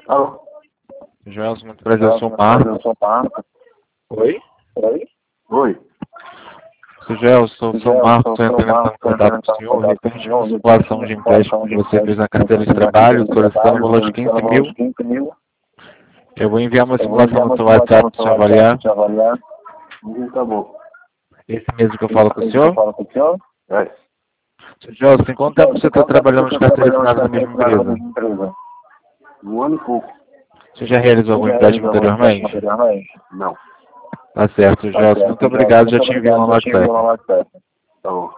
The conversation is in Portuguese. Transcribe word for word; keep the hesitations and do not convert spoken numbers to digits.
Alô? Joelson, muito prazer, eu sou o Marcos. Eu sou o Marcos. Oi? Oi? Oi. Sou Joelson, eu sou o Marcos, estou entrando em Marcos, contato com o senhor, referente a uma simulação de empréstimo que você fez na carteira de trabalho, solicitando um valor de quinze mil. Eu vou enviar uma simulação no seu WhatsApp para o senhor avaliar. avaliar. Tá bom. Esse mesmo que eu falo com o senhor? Fala com o senhor? É. Seu Joelson, em quanto tempo você está trabalhando de carteira assinada na mesma empresa? empresa? Um ano e pouco. Você já realizou algum empréstimo anteriormente? Não. Tá certo, Joelson. Muito obrigado, já te envio no Já te envio no WhatsApp. WhatsApp. Tá bom.